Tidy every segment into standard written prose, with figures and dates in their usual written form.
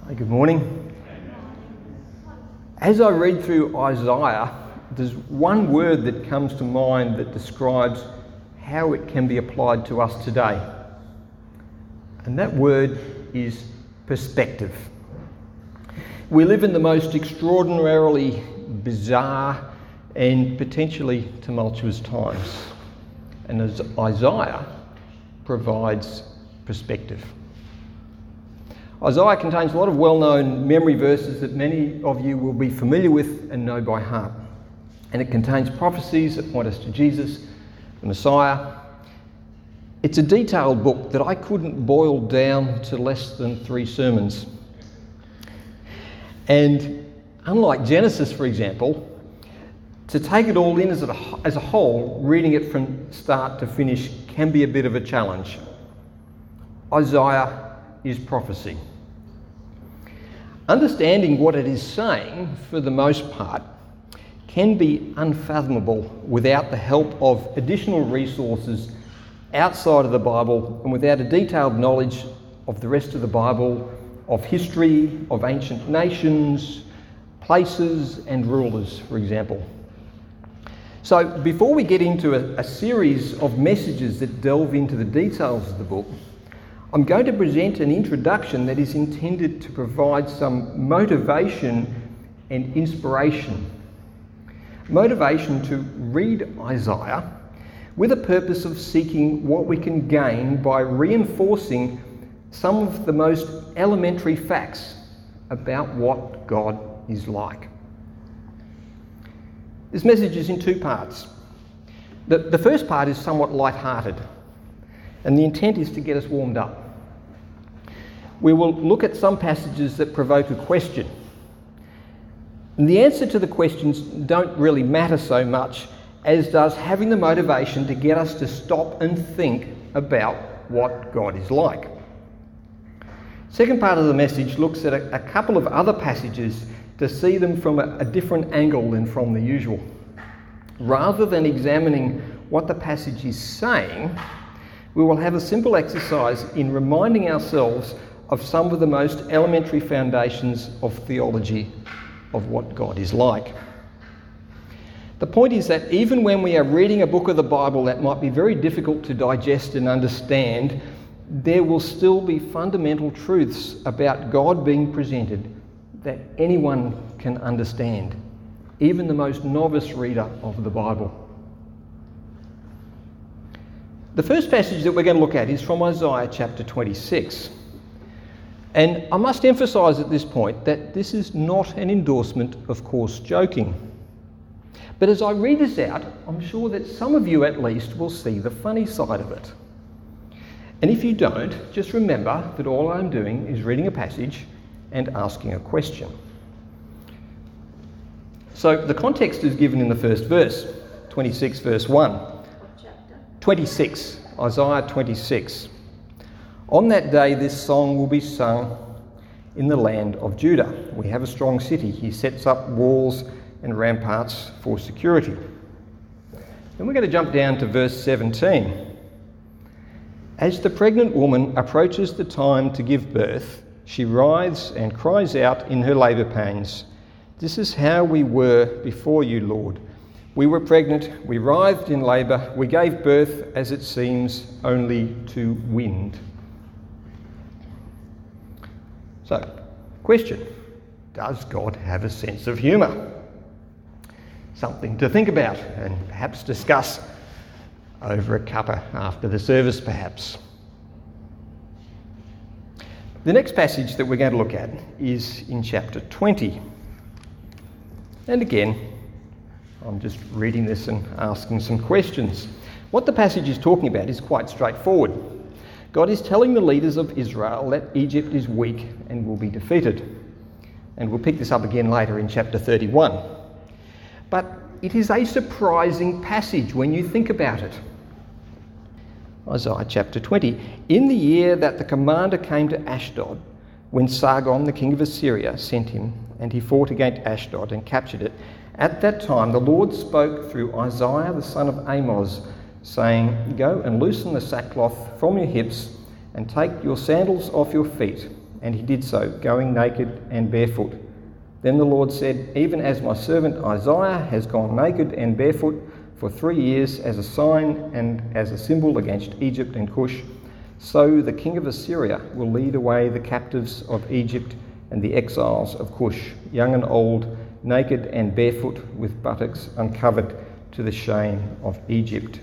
Hey, good morning. As I read through Isaiah, there's one word that comes to mind that describes how it can be applied to us today. And that word is perspective. We live in the most extraordinarily bizarre and potentially tumultuous times. And as Isaiah provides perspective. Isaiah contains a lot of well-known memory verses that many of you will be familiar with and know by heart. And it contains prophecies that point us to Jesus, the Messiah. It's a detailed book that I couldn't boil down to less than 3 sermons. And unlike Genesis, for example, to take it all in as a whole, reading it from start to finish can be a bit of a challenge. Isaiah is prophecy. Understanding what it is saying, for the most part, can be unfathomable without the help of additional resources outside of the Bible and without a detailed knowledge of the rest of the Bible, of history, of ancient nations, places and rulers, for example. So before we get into a series of messages that delve into the details of the book, I'm going to present an introduction that is intended to provide some motivation and inspiration. Motivation to read Isaiah with a purpose of seeking what we can gain by reinforcing some of the most elementary facts about what God is like. This message is in 2 parts. The first part is somewhat light-hearted, and the intent is to get us warmed up. We will look at some passages that provoke a question. And the answer to the questions don't really matter so much as does having the motivation to get us to stop and think about what God is like. Second part of the message looks at a couple of other passages to see them from a different angle than from the usual. Rather than examining what the passage is saying, we will have a simple exercise in reminding ourselves of some of the most elementary foundations of theology of what God is like. The point is that even when we are reading a book of the Bible that might be very difficult to digest and understand, there will still be fundamental truths about God being presented that anyone can understand, even the most novice reader of the Bible. The first passage that we're going to look at is from Isaiah chapter 26. And I must emphasise at this point that this is not an endorsement of coarse joking. But as I read this out, I'm sure that some of you at least will see the funny side of it. And if you don't, just remember that all I'm doing is reading a passage and asking a question. So the context is given in the first verse, 26 verse 1. What chapter? 26, Isaiah 26. On that day this song will be sung in the land of Judah. We have a strong city. He sets up walls and ramparts for security. Then we're going to jump down to verse 17. As the pregnant woman approaches the time to give birth, she writhes and cries out in her labour pains. This is how we were before you, Lord. We were pregnant, we writhed in labour, we gave birth, as it seems, only to wind. So, question, does God have a sense of humour? Something to think about and perhaps discuss over a cuppa after the service, perhaps. The next passage that we're going to look at is in chapter 20. And again, I'm just reading this and asking some questions. What the passage is talking about is quite straightforward. God is telling the leaders of Israel that Egypt is weak and will be defeated. And we'll pick this up again later in chapter 31. But it is a surprising passage when you think about it. Isaiah chapter 20. In the year that the commander came to Ashdod, when Sargon, the king of Assyria, sent him, and he fought against Ashdod and captured it, at that time the Lord spoke through Isaiah the son of Amoz, saying, Go and loosen the sackcloth from your hips, and take your sandals off your feet, and he did so, going naked and barefoot. Then the Lord said, even as my servant Isaiah has gone naked and barefoot for 3 years as a sign and as a symbol against Egypt and Cush, so the king of Assyria will lead away the captives of Egypt and the exiles of Cush, young and old, naked and barefoot, with buttocks uncovered, to the shame of Egypt.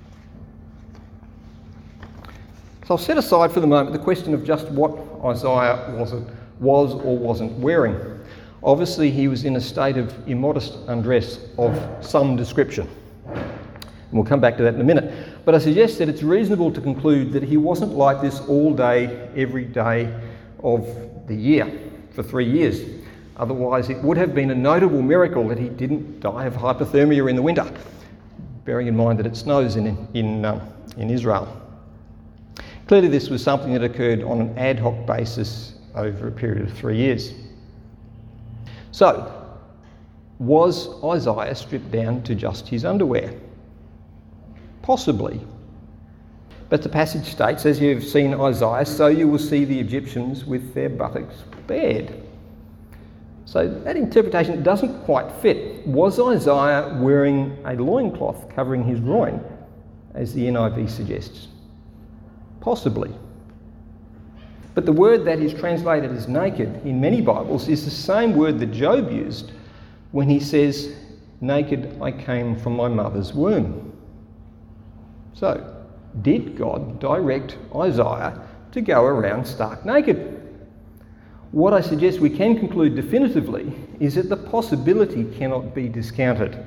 So I'll set aside for the moment the question of just what Isaiah was or wasn't wearing. Obviously, he was in a state of immodest undress of some description. And we'll come back to that in a minute. But I suggest that it's reasonable to conclude that he wasn't like this all day, every day of the year for 3 years. Otherwise, it would have been a notable miracle that he didn't die of hypothermia in the winter, bearing in mind that it snows in Israel. Clearly, this was something that occurred on an ad hoc basis over a period of 3 years. So, was Isaiah stripped down to just his underwear? Possibly. But the passage states, as you've seen Isaiah, so you will see the Egyptians with their buttocks bared. So that interpretation doesn't quite fit. Was Isaiah wearing a loincloth covering his groin, as the NIV suggests? Possibly. But the word that is translated as naked in many Bibles is the same word that Job used when he says, naked I came from my mother's womb. So, did God direct Isaiah to go around stark naked? What I suggest we can conclude definitively is that the possibility cannot be discounted.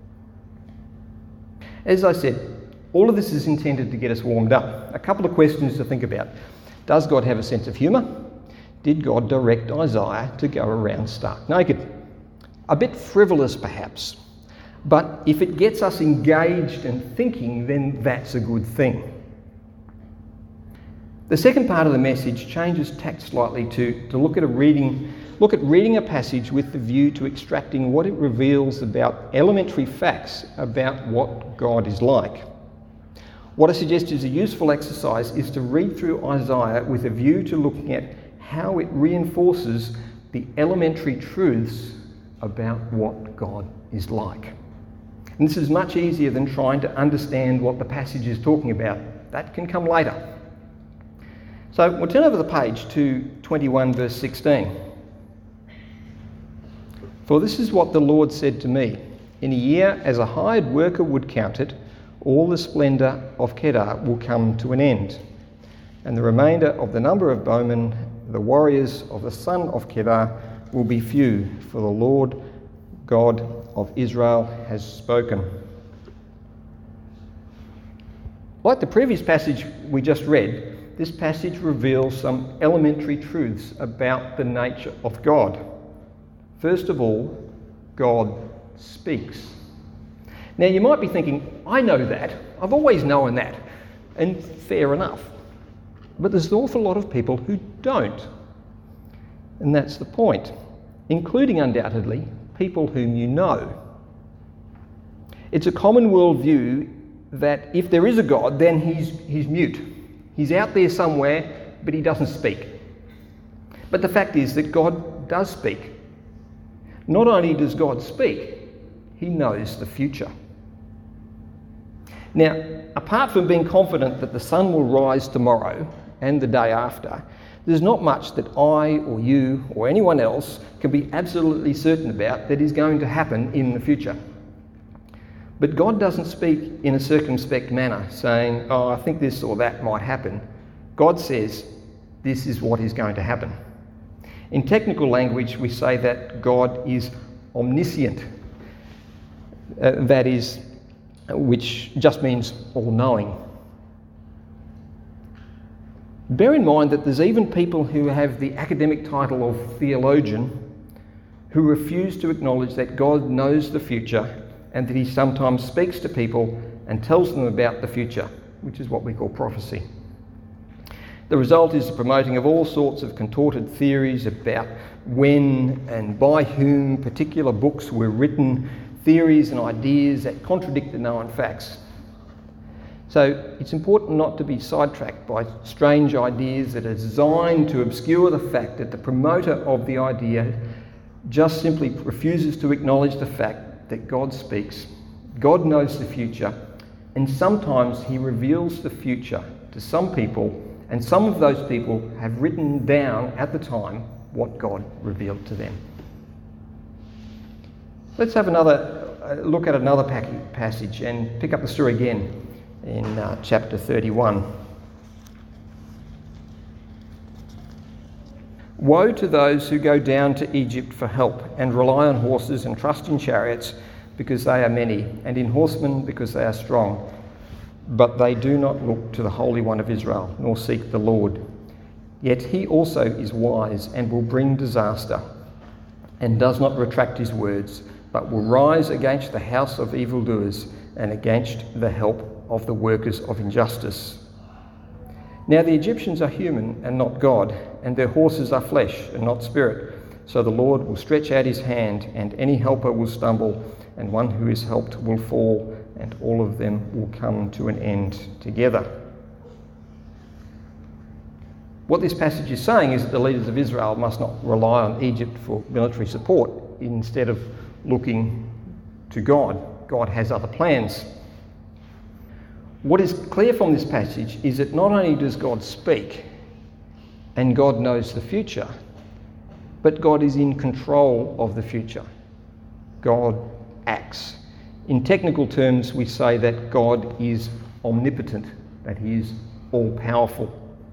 As I said, all of this is intended to get us warmed up. A couple of questions to think about. Does God have a sense of humour? Did God direct Isaiah to go around stark naked? A bit frivolous perhaps, but if it gets us engaged and thinking, then that's a good thing. The second part of the message changes tack slightly to look at reading a passage with the view to extracting what it reveals about elementary facts about what God is like. What I suggest is a useful exercise is to read through Isaiah with a view to looking at how it reinforces the elementary truths about what God is like. And this is much easier than trying to understand what the passage is talking about. That can come later. So we'll turn over the page to 21 verse 16. For this is what the Lord said to me, in a year as a hired worker would count it, all the splendour of Kedar will come to an end, and the remainder of the number of bowmen, the warriors of the son of Kedar, will be few, for the Lord God of Israel has spoken. Like the previous passage we just read, this passage reveals some elementary truths about the nature of God. First of all, God speaks. Now you might be thinking, I know that, I've always known that, and fair enough. But there's an awful lot of people who don't. And that's the point, including undoubtedly people whom you know. It's a common worldview that if there is a God, then he's mute. He's out there somewhere, but he doesn't speak. But the fact is that God does speak. Not only does God speak, he knows the future. Now, apart from being confident that the sun will rise tomorrow and the day after, there's not much that I or you or anyone else can be absolutely certain about that is going to happen in the future. But God doesn't speak in a circumspect manner, saying, oh, I think this or that might happen. God says, this is what is going to happen. In technical language, we say that God is omniscient. That is, which just means all-knowing. Bear in mind that there's even people who have the academic title of theologian who refuse to acknowledge that God knows the future and that he sometimes speaks to people and tells them about the future, which is what we call prophecy. The result is the promoting of all sorts of contorted theories about when and by whom particular books were written, theories and ideas that contradict the known facts. So it's important not to be sidetracked by strange ideas that are designed to obscure the fact that the promoter of the idea just simply refuses to acknowledge the fact that God speaks, God knows the future, and sometimes he reveals the future to some people, and some of those people have written down at the time what God revealed to them. Let's have another look at another passage and pick up the story again in chapter 31. Woe to those who go down to Egypt for help and rely on horses and trust in chariots because they are many, and in horsemen because they are strong. But they do not look to the Holy One of Israel, nor seek the Lord. Yet he also is wise and will bring disaster, and does not retract his words, but will rise against the house of evildoers and against the help of the workers of injustice. Now the Egyptians are human and not God, and their horses are flesh and not spirit. So the Lord will stretch out his hand, and any helper will stumble, and one who is helped will fall, and all of them will come to an end together. What this passage is saying is that the leaders of Israel must not rely on Egypt for military support instead of looking to God. God has other plans. What is clear from this passage is that not only does God speak and God knows the future, but God is in control of the future. God acts. In technical terms, we say that God is omnipotent, that he is all-powerful.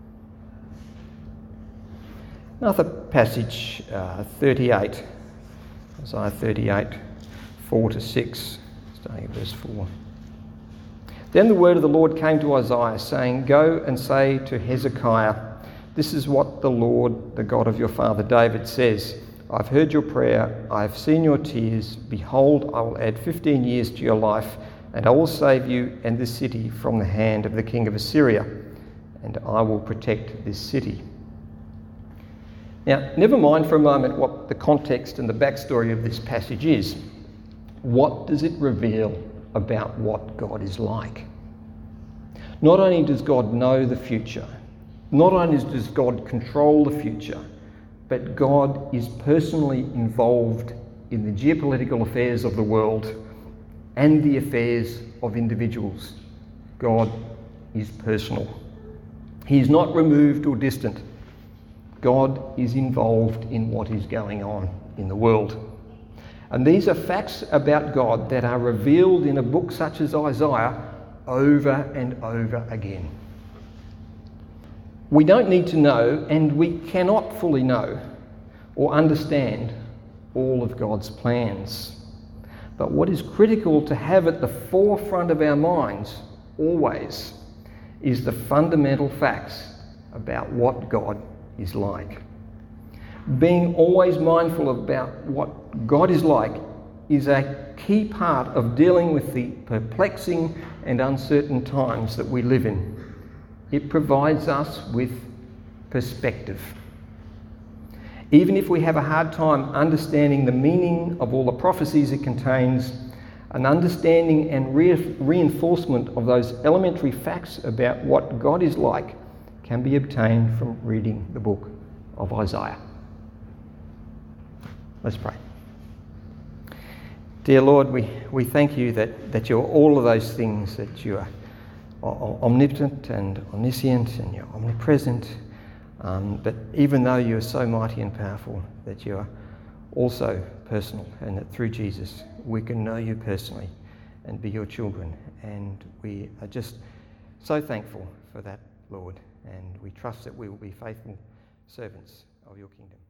Another passage, 38, Isaiah 38, 4-6, starting at verse 4. Then the word of the Lord came to Isaiah, saying, Go and say to Hezekiah, this is what the Lord, the God of your father David, says. I've heard your prayer, I have seen your tears. Behold, I will add 15 years to your life, and I will save you and this city from the hand of the king of Assyria, and I will protect this city. Now, never mind for a moment what the context and the backstory of this passage is. What does it reveal about what God is like? Not only does God know the future, not only does God control the future, but God is personally involved in the geopolitical affairs of the world and the affairs of individuals. God is personal. He is not removed or distant. God is involved in what is going on in the world. And these are facts about God that are revealed in a book such as Isaiah over and over again. We don't need to know, and we cannot fully know or understand all of God's plans. But what is critical to have at the forefront of our minds always is the fundamental facts about what God is like. Being always mindful about what God is like is a key part of dealing with the perplexing and uncertain times that we live in. It provides us with perspective. Even if we have a hard time understanding the meaning of all the prophecies it contains, an understanding and reinforcement of those elementary facts about what God is like can be obtained from reading the book of Isaiah. Let's pray. Dear Lord, we thank you that you're all of those things, that you are omnipotent and omniscient and you're omnipresent, but even though you are so mighty and powerful, that you are also personal, and that through Jesus we can know you personally and be your children. And we are just so thankful for that, Lord, and we trust that we will be faithful servants of your kingdom.